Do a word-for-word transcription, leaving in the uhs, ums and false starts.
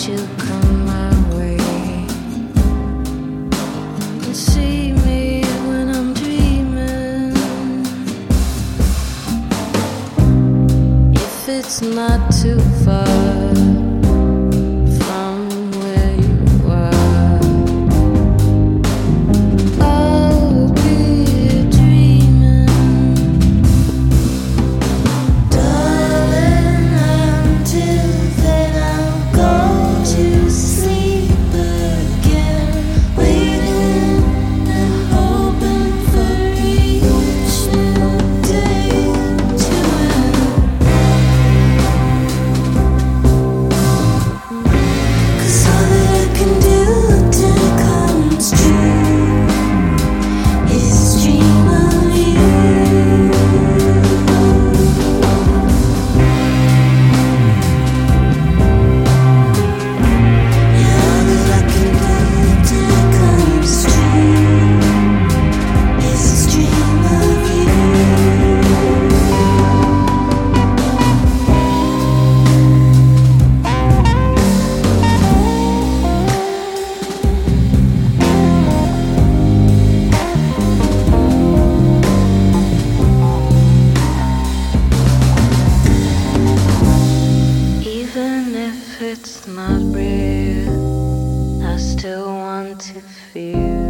you come my way and see me when I'm dreaming. If it's not too far from where you are, I'll be dreaming. Darling, until then I'll go to sleep again, waiting and hoping for each new day to end. 'Cause all that I can do till it comes true is dream of you. Yeah, all that I can do till it comes true is dream of you. Even if it's not real, I still want to feel